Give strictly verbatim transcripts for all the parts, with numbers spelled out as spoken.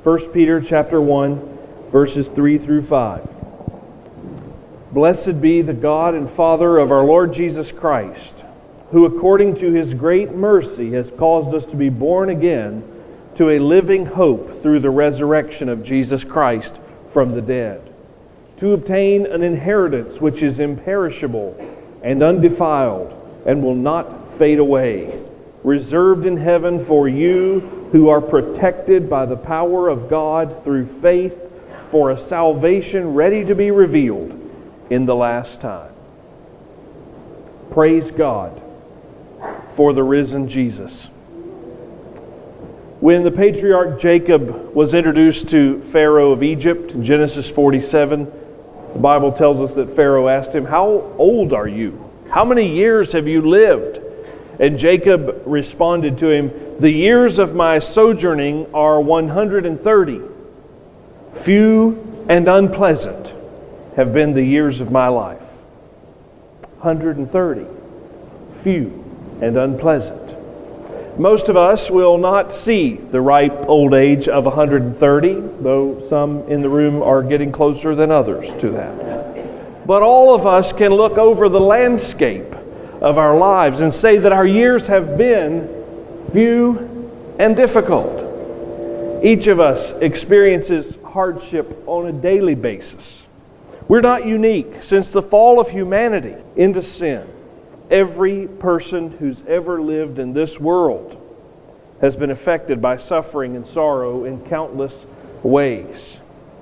First Peter chapter one, verses three through five. Blessed be the God and Father of our Lord Jesus Christ, who according to His great mercy has caused us to be born again to a living hope through the resurrection of Jesus Christ from the dead, to obtain an inheritance which is imperishable and undefiled and will not fade away, reserved in heaven for you who are protected by the power of God through faith for a salvation ready to be revealed in the last time. Praise God for the risen Jesus. When the patriarch Jacob was introduced to Pharaoh of Egypt in Genesis forty-seven, the Bible tells us that Pharaoh asked him, "How old are you? How many years have you lived?" And Jacob responded to him, "The years of my sojourning are one hundred thirty. Few and unpleasant have been the years of my life." one hundred thirty. Few and unpleasant. Most of us will not see the ripe old age of one hundred thirty, though some in the room are getting closer than others to that. But all of us can look over the landscape of our lives and say that our years have been few and difficult. Each of us experiences hardship on a daily basis. We're not unique. Since the fall of humanity into sin, every person who's ever lived in this world has been affected by suffering and sorrow in countless ways.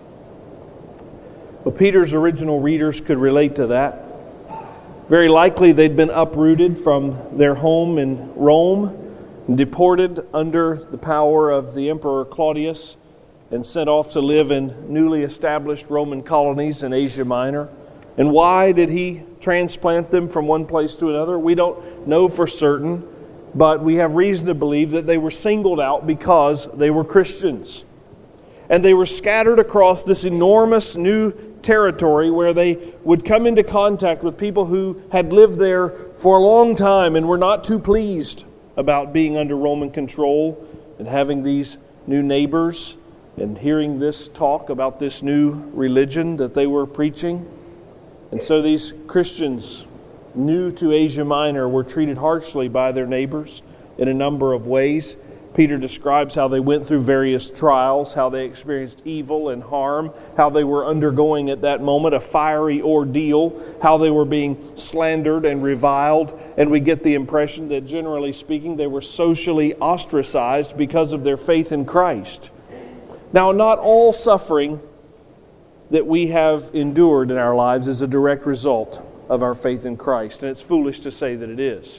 Well, Peter's original readers could relate to that. Very likely they'd been uprooted from their home in Rome and deported under the power of the Emperor Claudius and sent off to live in newly established Roman colonies in Asia Minor. And why did he transplant them from one place to another? We don't know for certain, but we have reason to believe that they were singled out because they were Christians. And they were scattered across this enormous new territory where they would come into contact with people who had lived there for a long time and were not too pleased about being under Roman control and having these new neighbors and hearing this talk about this new religion that they were preaching. And so these Christians, new to Asia Minor, were treated harshly by their neighbors in a number of ways. Peter describes how they went through various trials, how they experienced evil and harm, how they were undergoing at that moment a fiery ordeal, how they were being slandered and reviled. And we get the impression that, generally speaking, they were socially ostracized because of their faith in Christ. Now, not all suffering that we have endured in our lives is a direct result of our faith in Christ, and it's foolish to say that it is.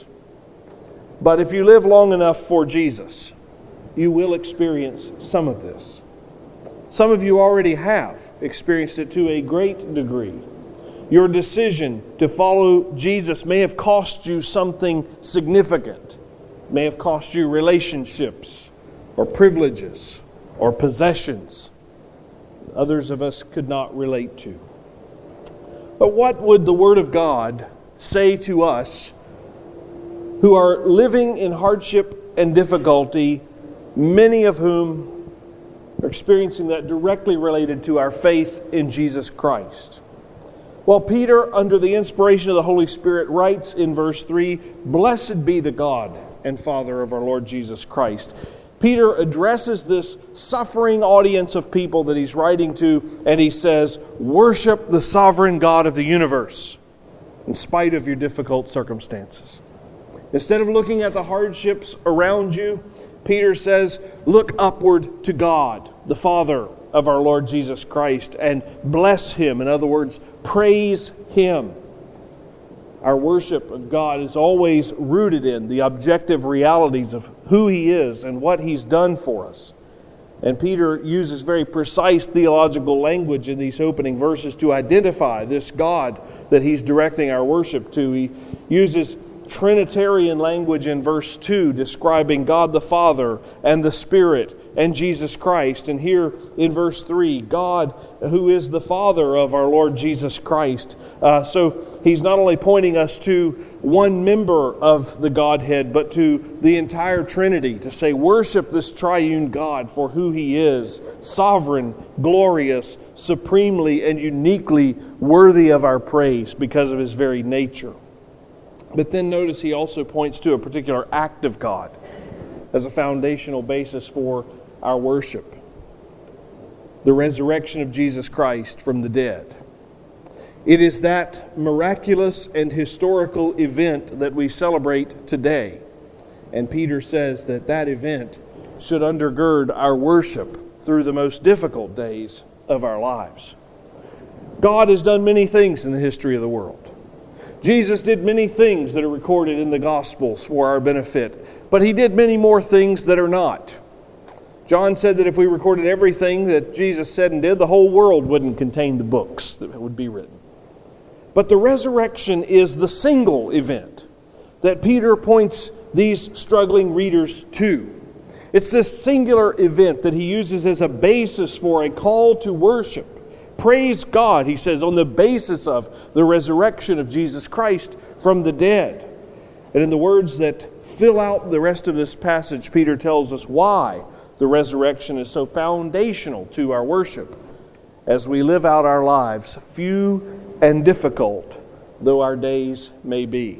But if you live long enough for Jesus, you will experience some of this. Some of you already have experienced it to a great degree. Your decision to follow Jesus may have cost you something significant. It may have cost you relationships or privileges or possessions others of us could not relate to. But what would the Word of God say to us who are living in hardship and difficulty, many of whom are experiencing that directly related to our faith in Jesus Christ? Well, Peter, under the inspiration of the Holy Spirit, writes in verse three, "Blessed be the God and Father of our Lord Jesus Christ." Peter addresses this suffering audience of people that he's writing to, and he says, "Worship the sovereign God of the universe in spite of your difficult circumstances." Instead of looking at the hardships around you, Peter says, look upward to God, the Father of our Lord Jesus Christ, and bless Him. In other words, praise Him. Our worship of God is always rooted in the objective realities of who He is and what He's done for us. And Peter uses very precise theological language in these opening verses to identify this God that he's directing our worship to. He uses Trinitarian language in verse two, describing God the Father and the Spirit and Jesus Christ. And here in verse three, God, who is the Father of our Lord Jesus Christ. Uh, so He's not only pointing us to one member of the Godhead, but to the entire Trinity, to say, worship this triune God for who He is, sovereign, glorious, supremely and uniquely worthy of our praise because of His very nature. But then notice He also points to a particular act of God as a foundational basis for our worship. The resurrection of Jesus Christ from the dead. It is that miraculous and historical event that we celebrate today. And Peter says that that event should undergird our worship through the most difficult days of our lives. God has done many things in the history of the world. Jesus did many things that are recorded in the Gospels for our benefit, but He did many more things that are not. John said that if we recorded everything that Jesus said and did, the whole world wouldn't contain the books that would be written. But the resurrection is the single event that Peter points these struggling readers to. It's this singular event that he uses as a basis for a call to worship. Praise God, he says, on the basis of the resurrection of Jesus Christ from the dead. And in the words that fill out the rest of this passage, Peter tells us why the resurrection is so foundational to our worship as we live out our lives, few and difficult though our days may be.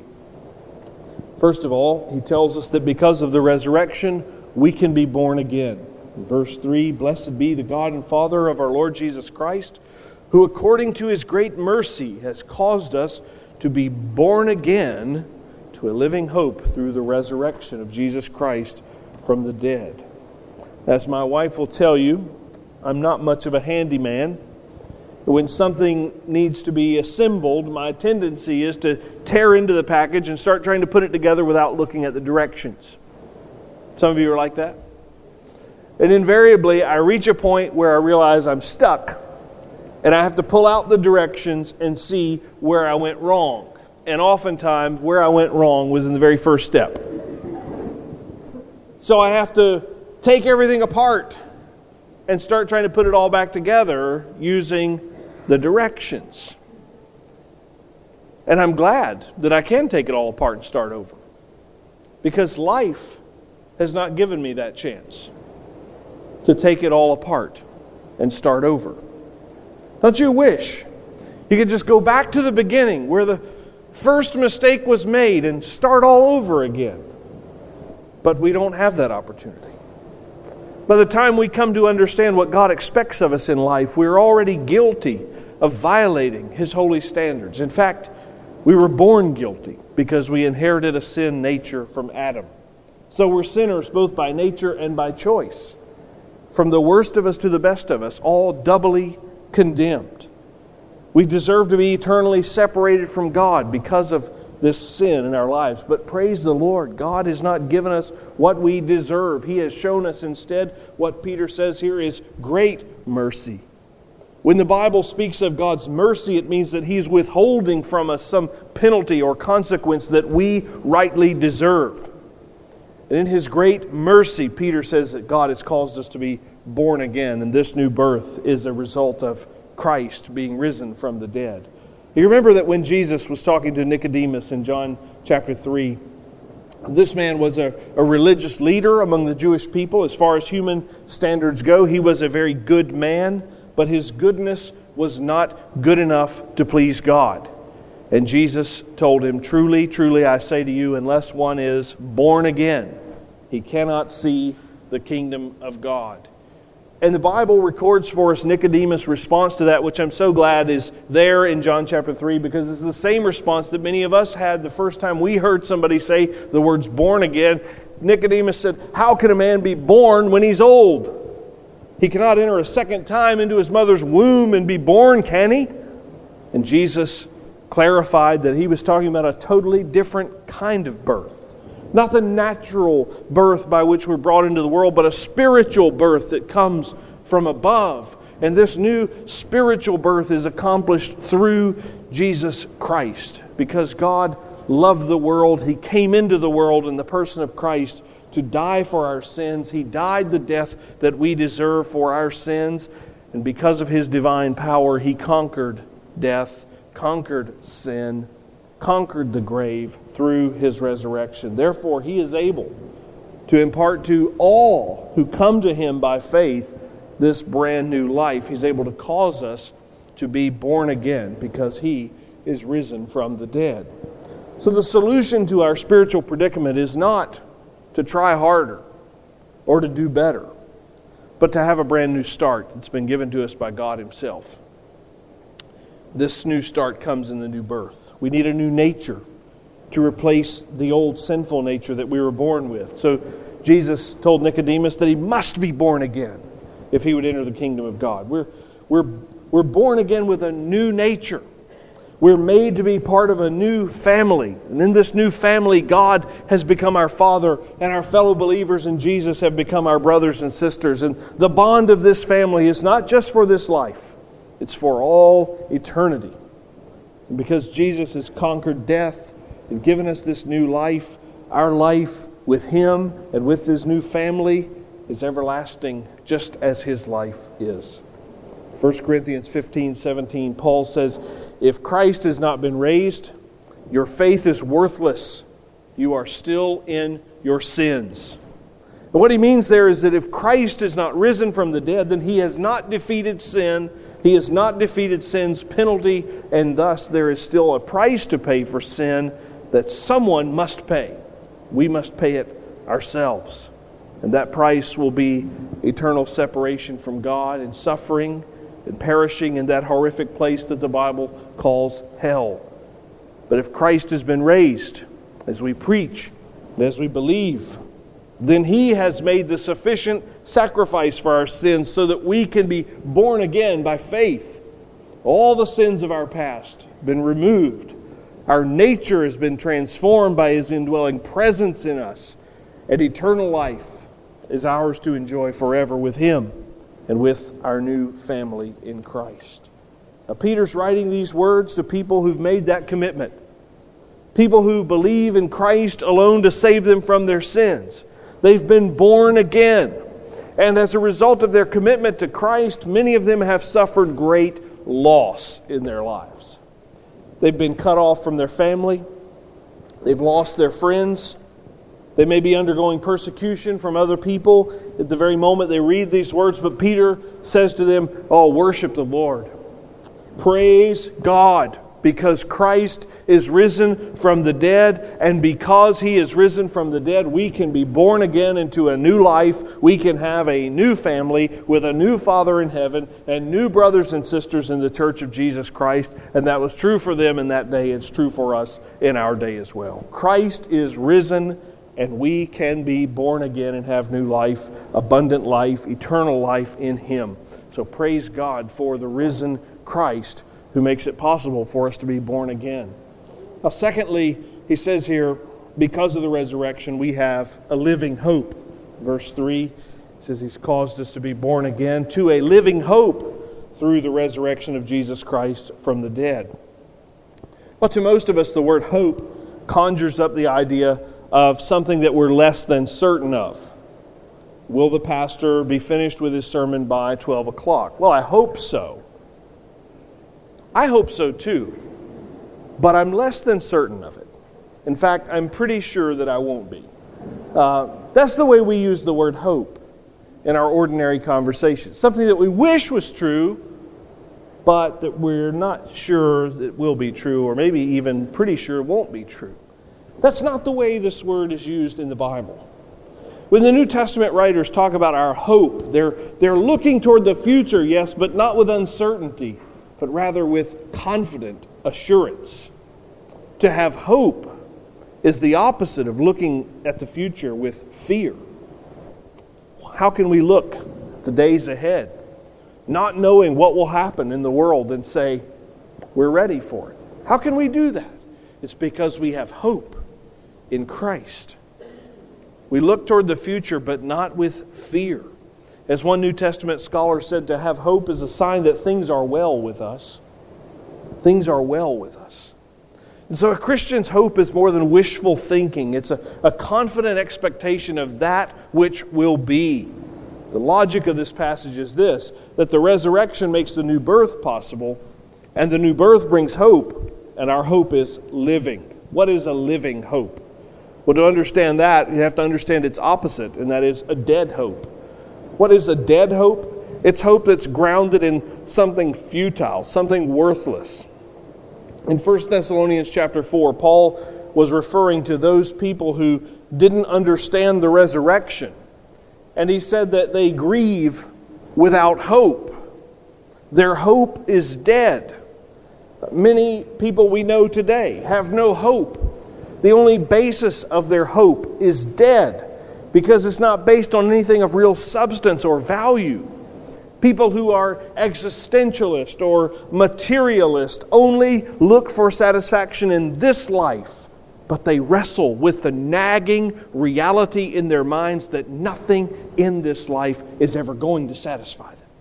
First of all, he tells us that because of the resurrection, we can be born again. In verse three, blessed be the God and Father of our Lord Jesus Christ, who according to His great mercy has caused us to be born again to a living hope through the resurrection of Jesus Christ from the dead. As my wife will tell you, I'm not much of a handyman. When something needs to be assembled, my tendency is to tear into the package and start trying to put it together without looking at the directions. Some of you are like that. And invariably, I reach a point where I realize I'm stuck, and I have to pull out the directions and see where I went wrong. And oftentimes, where I went wrong was in the very first step. So I have to take everything apart and start trying to put it all back together using the directions. And I'm glad that I can take it all apart and start over, because life has not given me that chance to take it all apart and start over. Don't you wish you could just go back to the beginning where the first mistake was made and start all over again? But we don't have that opportunity. By the time we come to understand what God expects of us in life, we're already guilty of violating His holy standards. In fact, we were born guilty because we inherited a sin nature from Adam. So we're sinners both by nature and by choice. From the worst of us to the best of us, all doubly condemned. We deserve to be eternally separated from God because of this sin in our lives. But praise the Lord, God has not given us what we deserve. He has shown us instead what Peter says here is great mercy. When the Bible speaks of God's mercy, it means that He's withholding from us some penalty or consequence that we rightly deserve. And in His great mercy, Peter says that God has caused us to be born again, and this new birth is a result of Christ being risen from the dead. You remember that when Jesus was talking to Nicodemus in John chapter three, this man was a, a religious leader among the Jewish people. As far as human standards go, he was a very good man, but his goodness was not good enough to please God. And Jesus told him, truly, truly, I say to you, unless one is born again, he cannot see the kingdom of God. And the Bible records for us Nicodemus' response to that, which I'm so glad is there in John chapter three, because it's the same response that many of us had the first time we heard somebody say the words born again. Nicodemus said, how can a man be born when he's old? He cannot enter a second time into his mother's womb and be born, can he? And Jesus clarified that he was talking about a totally different kind of birth. Not the natural birth by which we're brought into the world, but a spiritual birth that comes from above. And this new spiritual birth is accomplished through Jesus Christ. Because God loved the world, He came into the world in the person of Christ to die for our sins. He died the death that we deserve for our sins. And because of His divine power, He conquered death, conquered sin, conquered the grave through His resurrection. Therefore, He is able to impart to all who come to Him by faith this brand new life. He's able to cause us to be born again because He is risen from the dead. So the solution to our spiritual predicament is not to try harder or to do better, but to have a brand new start that's been given to us by God Himself. This new start comes in the new birth. We need a new nature to replace the old sinful nature that we were born with. So Jesus told Nicodemus that he must be born again if he would enter the kingdom of God. We're, we're, we're born again with a new nature. We're made to be part of a new family. And in this new family, God has become our Father, and our fellow believers in Jesus have become our brothers and sisters. And the bond of this family is not just for this life. It's for all eternity. And because Jesus has conquered death and given us this new life, our life with Him and with His new family is everlasting, just as His life is. First Corinthians fifteen seventeen, Paul says, if Christ has not been raised, your faith is worthless. You are still in your sins. And what he means there is that if Christ is not risen from the dead, then He has not defeated sin. He has not defeated sin's penalty, and thus there is still a price to pay for sin that someone must pay. We must pay it ourselves. And that price will be eternal separation from God and suffering and perishing in that horrific place that the Bible calls hell. But if Christ has been raised, as we preach and as we believe, then He has made the sufficient sacrifice for our sins so that we can be born again by faith. All the sins of our past have been removed. Our nature has been transformed by His indwelling presence in us. And eternal life is ours to enjoy forever with Him and with our new family in Christ. Now, Peter's writing these words to people who've made that commitment. People who believe in Christ alone to save them from their sins. They've been born again. And as a result of their commitment to Christ, many of them have suffered great loss in their lives. They've been cut off from their family. They've lost their friends. They may be undergoing persecution from other people at the very moment they read these words, but Peter says to them, oh, worship the Lord. Praise God, because Christ is risen from the dead, and because He is risen from the dead, we can be born again into a new life. We can have a new family with a new Father in heaven and new brothers and sisters in the Church of Jesus Christ, and that was true for them in that day. It's true for us in our day as well. Christ is risen, and we can be born again and have new life, abundant life, eternal life in Him. So praise God for the risen Christ who makes it possible for us to be born again. Now, secondly, he says here, because of the resurrection, we have a living hope. Verse three says He's caused us to be born again to a living hope through the resurrection of Jesus Christ from the dead. Well, to most of us, the word hope conjures up the idea of something that we're less than certain of. Will the pastor be finished with his sermon by twelve o'clock? Well, I hope so. I hope so too. But I'm less than certain of it. In fact, I'm pretty sure that I won't be. Uh, that's the way we use the word hope in our ordinary conversation. Something that we wish was true, but that we're not sure that will be true, or maybe even pretty sure won't be true. That's not the way this word is used in the Bible. When the New Testament writers talk about our hope, they're, they're looking toward the future, yes, but not with uncertainty, but rather with confident assurance. To have hope is the opposite of looking at the future with fear. How can we look at the days ahead, not knowing what will happen in the world, and say, we're ready for it? How can we do that? It's because we have hope in Christ. We look toward the future, but not with fear. As one New Testament scholar said, to have hope is a sign that things are well with us. Things are well with us. And so a Christian's hope is more than wishful thinking. It's a, a confident expectation of that which will be. The logic of this passage is this, that the resurrection makes the new birth possible, and the new birth brings hope, and our hope is living. What is a living hope? Well, to understand that, you have to understand its opposite, and that is a dead hope. What is a dead hope? It's hope that's grounded in something futile, something worthless. In First Thessalonians chapter four, Paul was referring to those people who didn't understand the resurrection. And he said that they grieve without hope. Their hope is dead. Many people we know today have no hope. The only basis of their hope is dead because it's not based on anything of real substance or value. People who are existentialist or materialist only look for satisfaction in this life, but they wrestle with the nagging reality in their minds that nothing in this life is ever going to satisfy them.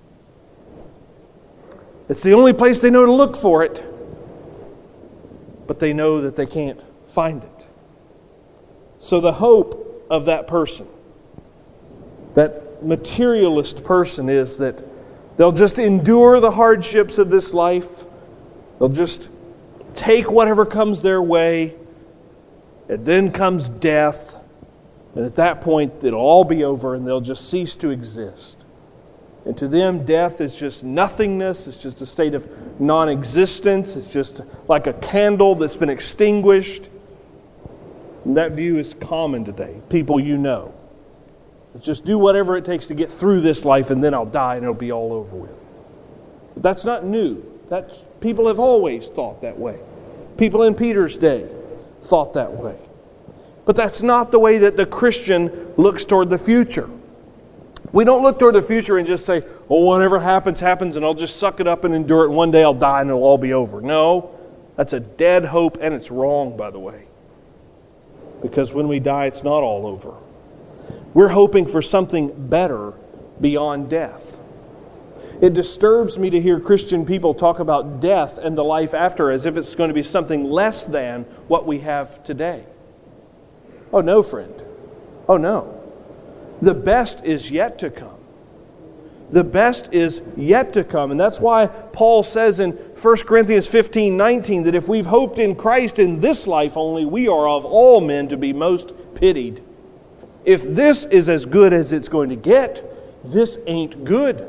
It's the only place they know to look for it, but they know that they can't find it. So the hope of that person, that materialist person, is that they'll just endure the hardships of this life. They'll just take whatever comes their way. And then comes death. And at that point, it'll all be over and they'll just cease to exist. And to them, death is just nothingness. It's just a state of non-existence. It's just like a candle that's been extinguished. And that view is common today. People you know. Just do whatever it takes to get through this life and then I'll die and it'll be all over with. But that's not new. That's, people have always thought that way. People in Peter's day thought that way. But that's not the way that the Christian looks toward the future. We don't look toward the future and just say, oh, whatever happens, happens, and I'll just suck it up and endure it, and one day I'll die and it'll all be over. No, that's a dead hope, and it's wrong, by the way. Because when we die, it's not all over. We're hoping for something better beyond death. It disturbs me to hear Christian people talk about death and the life after as if it's going to be something less than what we have today. Oh no, friend. Oh no. The best is yet to come. The best is yet to come. And that's why Paul says in First Corinthians fifteen nineteen that if we've hoped in Christ in this life only, we are of all men to be most pitied. If this is as good as it's going to get, this ain't good.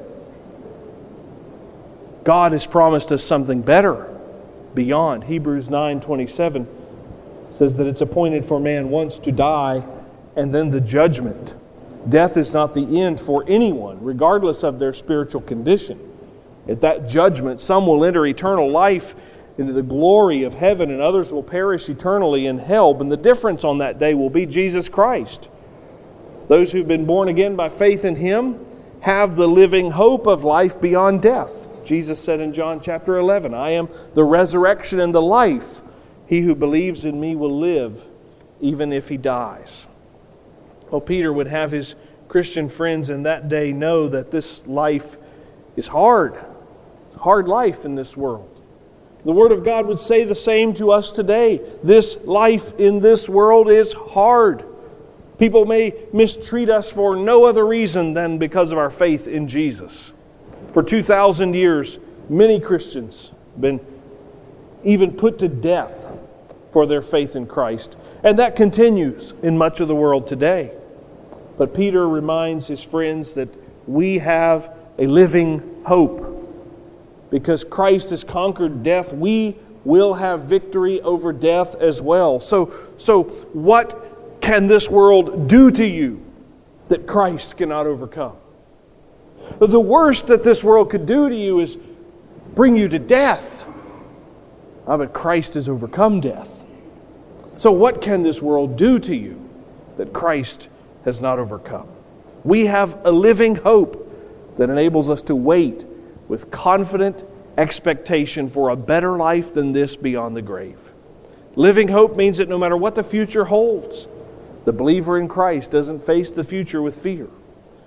God has promised us something better beyond. Hebrews nine twenty-seven says that it's appointed for man once to die and then the judgment. Death is not the end for anyone, regardless of their spiritual condition. At that judgment, some will enter eternal life into the glory of heaven and others will perish eternally in hell. And the difference on that day will be Jesus Christ. Those who've been born again by faith in Him have the living hope of life beyond death. Jesus said in John chapter eleven, I am the resurrection and the life. He who believes in me will live even if he dies. Well, Peter would have his Christian friends in that day know that this life is hard. It's a hard life in this world. The Word of God would say the same to us today. This life in this world is hard. People may mistreat us for no other reason than because of our faith in Jesus. For two thousand years, many Christians have been even put to death for their faith in Christ. And that continues in much of the world today. But Peter reminds his friends that we have a living hope. Because Christ has conquered death, we will have victory over death as well. So, so what can this world do to you that Christ cannot overcome? The worst that this world could do to you is bring you to death. Ah, but Christ has overcome death. So what can this world do to you that Christ has not overcome? We have a living hope that enables us to wait with confident expectation for a better life than this beyond the grave. Living hope means that no matter what the future holds, the believer in Christ doesn't face the future with fear.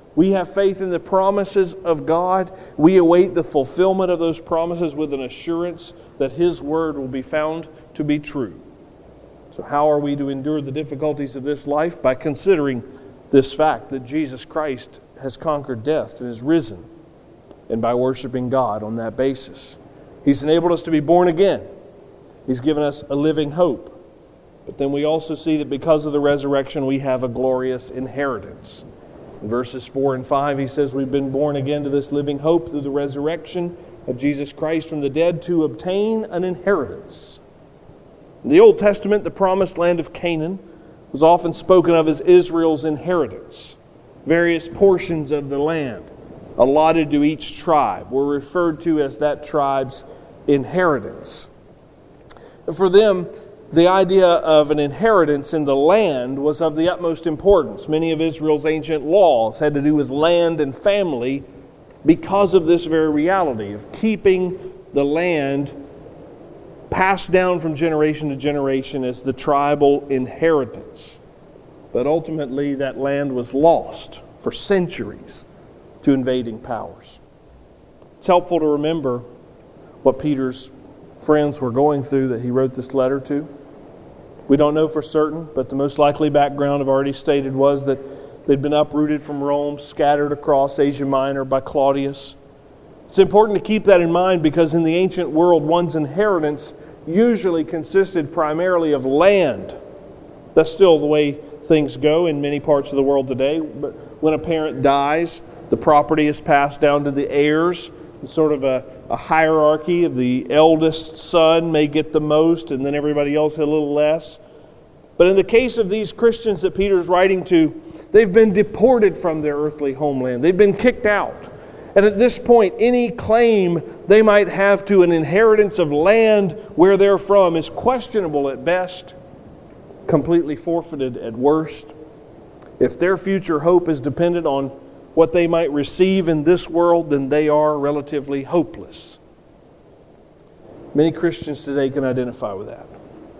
We have faith in the promises of God. We await the fulfillment of those promises with an assurance that His Word will be found to be true. So how are we to endure the difficulties of this life? By considering this fact that Jesus Christ has conquered death and is risen, and by worshiping God on that basis. He's enabled us to be born again. He's given us a living hope. But then we also see that because of the resurrection, we have a glorious inheritance. In verses four and five, he says we've been born again to this living hope through the resurrection of Jesus Christ from the dead to obtain an inheritance. In the Old Testament, the promised land of Canaan was often spoken of as Israel's inheritance. Various portions of the land allotted to each tribe were referred to as that tribe's inheritance. For them, the idea of an inheritance in the land was of the utmost importance. Many of Israel's ancient laws had to do with land and family because of this very reality of keeping the land passed down from generation to generation as the tribal inheritance. But ultimately, that land was lost for centuries to invading powers. It's helpful to remember what Peter's friends were going through that he wrote this letter to. We don't know for certain, but the most likely background I've already stated was that they'd been uprooted from Rome, scattered across Asia Minor by Claudius. It's important to keep that in mind because in the ancient world, one's inheritance usually consisted primarily of land. That's still the way things go in many parts of the world today. But when a parent dies, the property is passed down to the heirs. It's sort of a, a hierarchy of the eldest son may get the most and then everybody else a little less. But in the case of these Christians that Peter's writing to, they've been deported from their earthly homeland. They've been kicked out. And at this point, any claim they might have to an inheritance of land where they're from is questionable at best, completely forfeited at worst. If their future hope is dependent on what they might receive in this world, then they are relatively hopeless. Many Christians today can identify with that.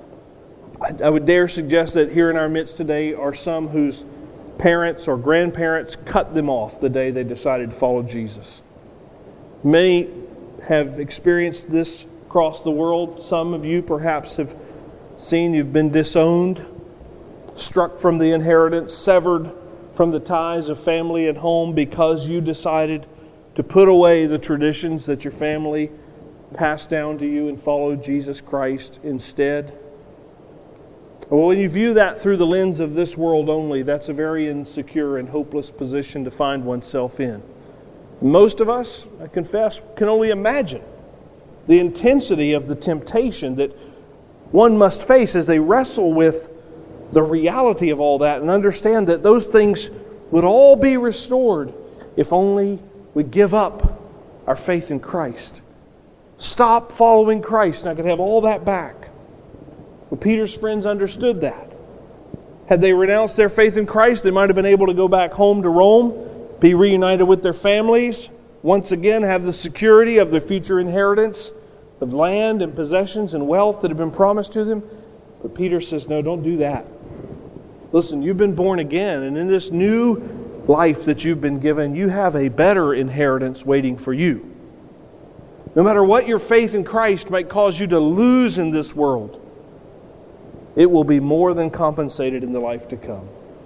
I, I would dare suggest that here in our midst today are some whose parents or grandparents cut them off the day they decided to follow Jesus. Many have experienced this across the world. Some of you perhaps have seen you've been disowned, struck from the inheritance, severed from the ties of family and home because you decided to put away the traditions that your family passed down to you and follow Jesus Christ instead. Well, when you view that through the lens of this world only, that's a very insecure and hopeless position to find oneself in. Most of us, I confess, can only imagine the intensity of the temptation that one must face as they wrestle with the reality of all that and understand that those things would all be restored if only we give up our faith in Christ. Stop following Christ and I could have all that back. Well, Peter's friends understood that. Had they renounced their faith in Christ, they might have been able to go back home to Rome, be reunited with their families, once again have the security of their future inheritance of land and possessions and wealth that had been promised to them. But Peter says, no, don't do that. Listen, you've been born again, and in this new life that you've been given, you have a better inheritance waiting for you. No matter what your faith in Christ might cause you to lose in this world, it will be more than compensated in the life to come.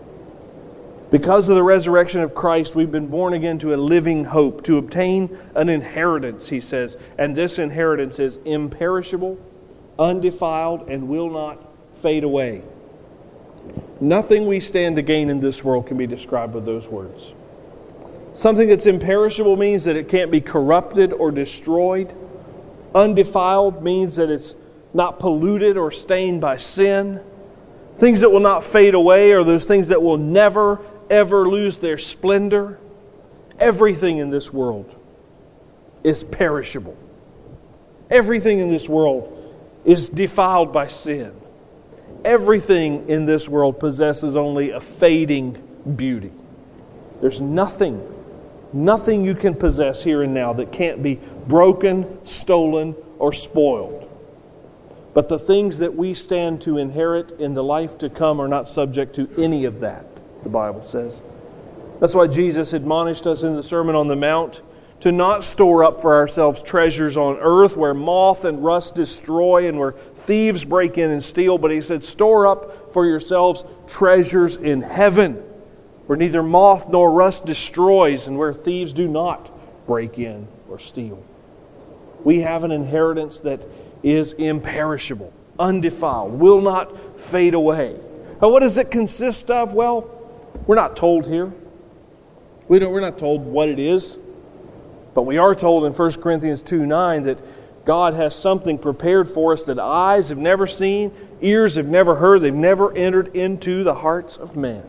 Because of the resurrection of Christ, we've been born again to a living hope, to obtain an inheritance, he says. And this inheritance is imperishable, undefiled, and will not fade away. Nothing we stand to gain in this world can be described with those words. Something that's imperishable means that it can't be corrupted or destroyed. Undefiled means that it's not polluted or stained by sin. Things that will not fade away are those things that will never, ever lose their splendor. Everything in this world is perishable. Everything in this world is defiled by sin. Everything in this world possesses only a fading beauty. There's nothing, nothing you can possess here and now that can't be broken, stolen, or spoiled. But the things that we stand to inherit in the life to come are not subject to any of that, the Bible says. That's why Jesus admonished us in the Sermon on the Mount to not store up for ourselves treasures on earth where moth and rust destroy and where thieves break in and steal. But He said, store up for yourselves treasures in heaven where neither moth nor rust destroys and where thieves do not break in or steal. We have an inheritance that is imperishable, undefiled, will not fade away. Now, what does it consist of? Well, we're not told here. We don't, we're not told what it is. But we are told in First Corinthians two nine that God has something prepared for us that eyes have never seen, ears have never heard, they've never entered into the hearts of man.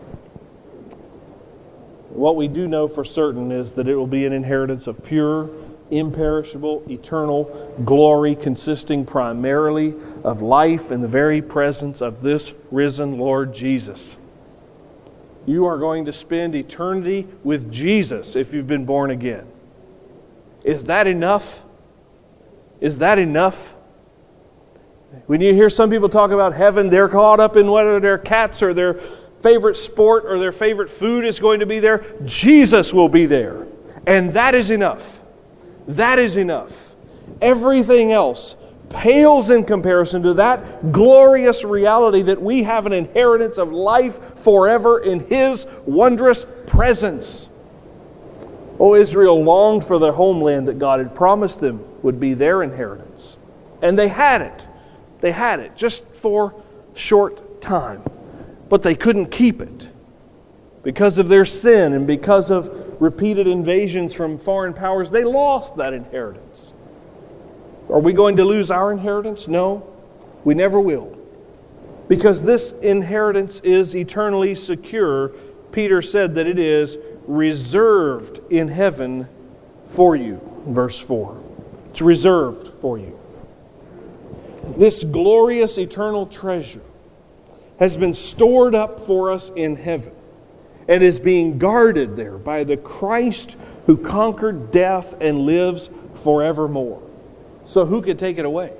What we do know for certain is that it will be an inheritance of pure, imperishable, eternal glory consisting primarily of life in the very presence of this risen Lord Jesus. You are going to spend eternity with Jesus if you've been born again. Is that enough? Is that enough? When you hear some people talk about heaven, they're caught up in whether their cats or their favorite sport or their favorite food is going to be there. Jesus will be there. And that is enough. That is enough. Everything else pales in comparison to that glorious reality that we have an inheritance of life forever in His wondrous presence. Oh, Israel longed for their homeland that God had promised them would be their inheritance. And they had it. They had it just for a short time. But they couldn't keep it. Because of their sin and because of repeated invasions from foreign powers, they lost that inheritance. Are we going to lose our inheritance? No, we never will. Because this inheritance is eternally secure. Peter said that it is reserved in heaven for you. Verse four. It's reserved for you. This glorious eternal treasure has been stored up for us in heaven and is being guarded there by the Christ who conquered death and lives forevermore. So who could take it away?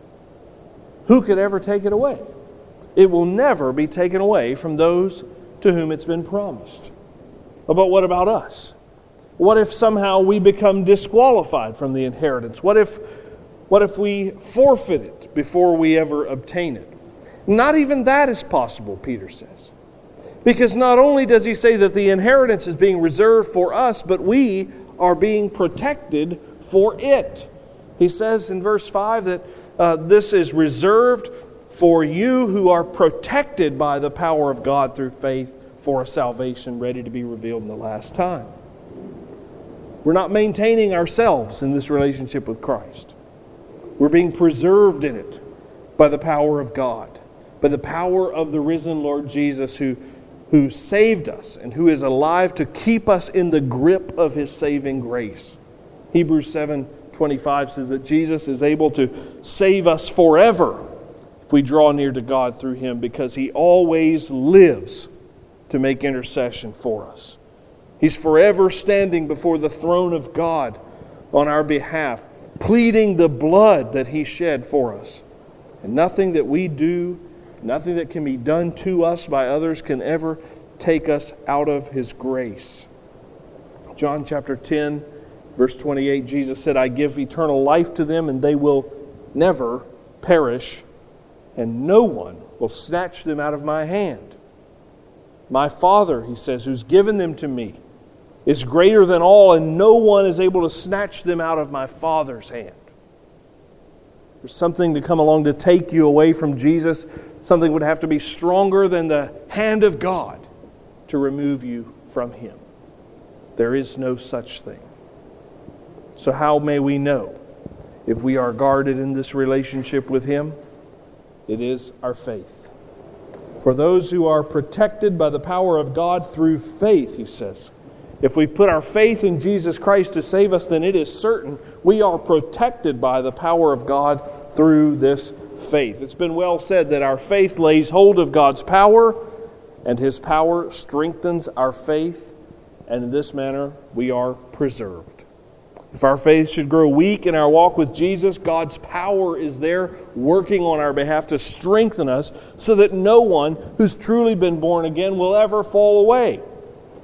Who could ever take it away? It will never be taken away from those to whom it's been promised. But what about us? What if somehow we become disqualified from the inheritance? What if, what if we forfeit it before we ever obtain it? Not even that is possible, Peter says. Because not only does he say that the inheritance is being reserved for us, but we are being protected for it. He says in verse five that uh, this is reserved for you who are protected by the power of God through faith for a salvation ready to be revealed in the last time. We're not maintaining ourselves in this relationship with Christ. We're being preserved in it by the power of God, by the power of the risen Lord Jesus who, who saved us and who is alive to keep us in the grip of His saving grace. Hebrews seven twenty-five says that Jesus is able to save us forever if we draw near to God through Him, because He always lives to make intercession for us. He's forever standing before the throne of God on our behalf, pleading the blood that He shed for us. And nothing that we do, nothing that can be done to us by others can ever take us out of His grace. John chapter ten, verse twenty-eight, Jesus said, I give eternal life to them, and they will never perish, and no one will snatch them out of my hand. My Father, He says, who's given them to me, is greater than all, and no one is able to snatch them out of my Father's hand. There's something to come along to take you away from Jesus. Something would have to be stronger than the hand of God to remove you from Him. There is no such thing. So how may we know if we are guarded in this relationship with Him? It is our faith. For those who are protected by the power of God through faith, he says. If we put our faith in Jesus Christ to save us, then it is certain we are protected by the power of God through this faith. It's been well said that our faith lays hold of God's power, and His power strengthens our faith, and in this manner we are preserved. If our faith should grow weak in our walk with Jesus, God's power is there working on our behalf to strengthen us so that no one who's truly been born again will ever fall away.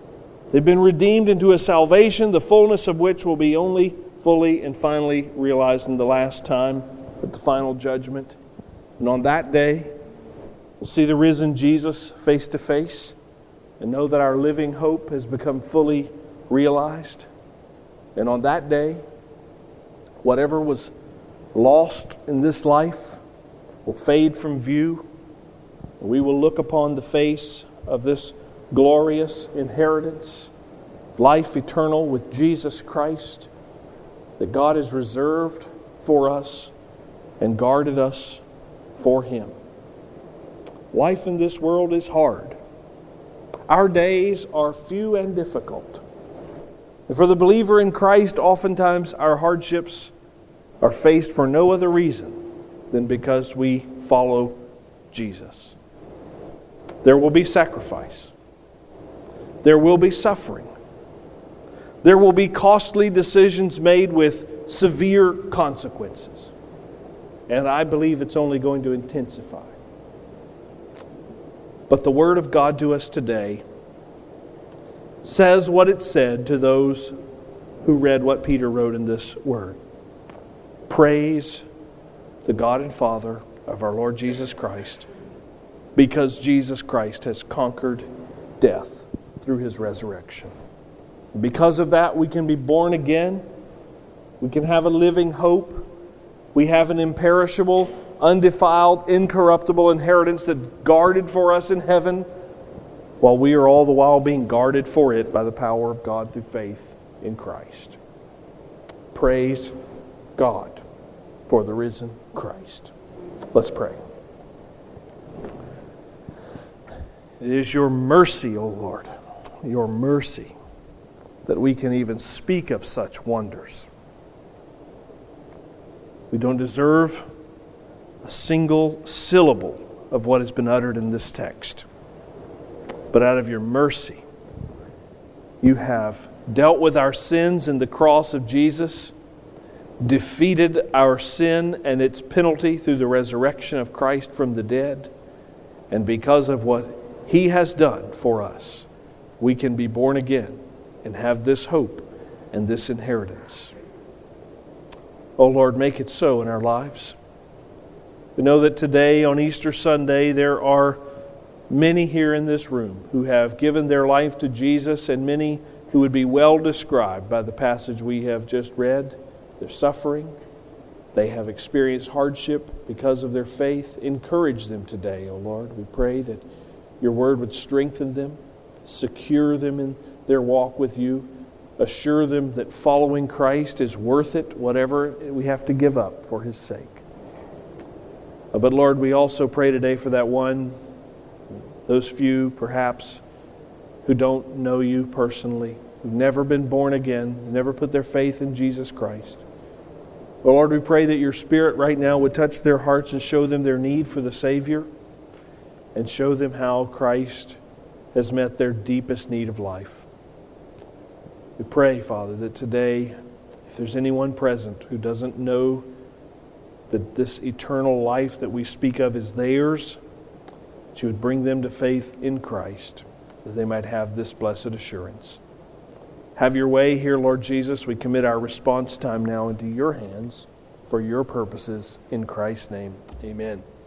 They've been redeemed into a salvation, the fullness of which will be only fully and finally realized in the last time at the final judgment. And on that day, we'll see the risen Jesus face to face and know that our living hope has become fully realized. And on that day, whatever was lost in this life will fade from view. We will look upon the face of this glorious inheritance, life eternal with Jesus Christ, that God has reserved for us and guarded us for Him. Life in this world is hard. Our days are few and difficult. And for the believer in Christ, oftentimes our hardships are faced for no other reason than because we follow Jesus. There will be sacrifice. There will be suffering. There will be costly decisions made with severe consequences. And I believe it's only going to intensify. But the Word of God to us today says what it said to those who read what Peter wrote in this Word. Praise the God and Father of our Lord Jesus Christ, because Jesus Christ has conquered death through His resurrection. Because of that, we can be born again. We can have a living hope. We have an imperishable, undefiled, incorruptible inheritance that's guarded for us in heaven, while we are all the while being guarded for it by the power of God through faith in Christ. Praise God for the risen Christ. Let's pray. It is your mercy, O Lord, your mercy, that we can even speak of such wonders. We don't deserve a single syllable of what has been uttered in this text. But out of your mercy, you have dealt with our sins in the cross of Jesus, defeated our sin and its penalty through the resurrection of Christ from the dead, and because of what He has done for us, we can be born again and have this hope and this inheritance. Oh Lord, make it so in our lives. We know that today on Easter Sunday there are many here in this room who have given their life to Jesus, and many who would be well described by the passage we have just read. They're suffering. They have experienced hardship because of their faith. Encourage them today, O Lord. We pray that your word would strengthen them, secure them in their walk with you, assure them that following Christ is worth it, whatever we have to give up for His sake. But Lord, we also pray today for that one, those few perhaps who don't know you personally, who've never been born again, never put their faith in Jesus Christ. But Lord, we pray that your Spirit right now would touch their hearts and show them their need for the Savior, and show them how Christ has met their deepest need of life. We pray, Father, that today, if there's anyone present who doesn't know that this eternal life that we speak of is theirs, that you would bring them to faith in Christ, that they might have this blessed assurance. Have your way here, Lord Jesus. We commit our response time now into your hands for your purposes. In Christ's name, amen.